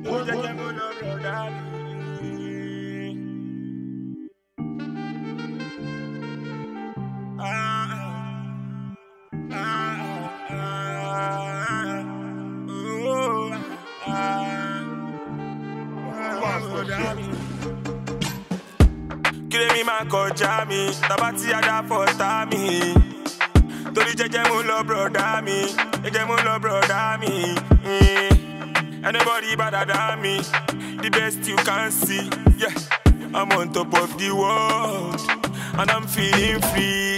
Kile mi ma kọjá mi, tabati ada fọta mi. Torí jẹ́jẹ́ mo lọ broda mi, jẹ́jẹ́ mo lọ broda mi. Anybody better than me, the best you can see. Yeah, I'm on top of the world, and I'm feeling free.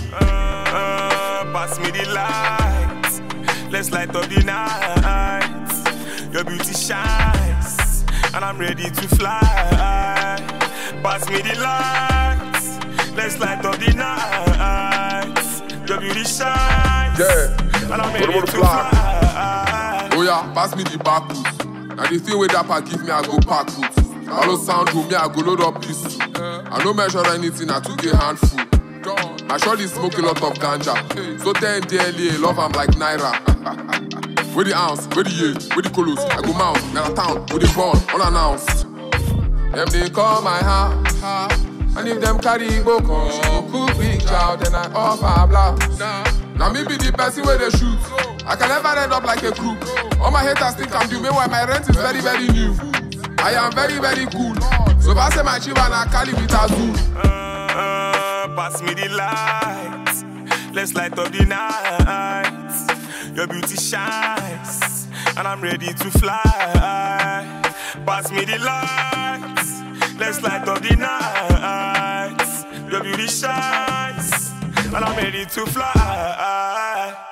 Pass me the light, let's light up the night. Your beauty shines, and I'm ready to fly. Pass me the light, let's light up the night. Your beauty shines, yeah, and I'm ready to fly. Oh yeah, pass me the back boots. Now the thing with that part give me, I go pack boots. Hello sound room, me I go load up this too. I don't measure anything, I took a handful. I surely smoke a lot of ganja. So 10 DLA, love I'm like Naira. Where the ounce, where the year, where the colos, I go mount, now town, where the born, unannounced. Them they call my house, and if them carry go come, cook big child, then I offer blouse. Now me be the person where they shoot. I can never end up like a crew. All my haters think I'm due, meanwhile my rent is very, very new. I am very, very cool. So if I say my chiva and I call it with a zoo. Pass me the light, let's light up the night. Your beauty shines, and I'm ready to fly. Pass me the light, let's light up the night. Your beauty shines, and I'm ready to fly.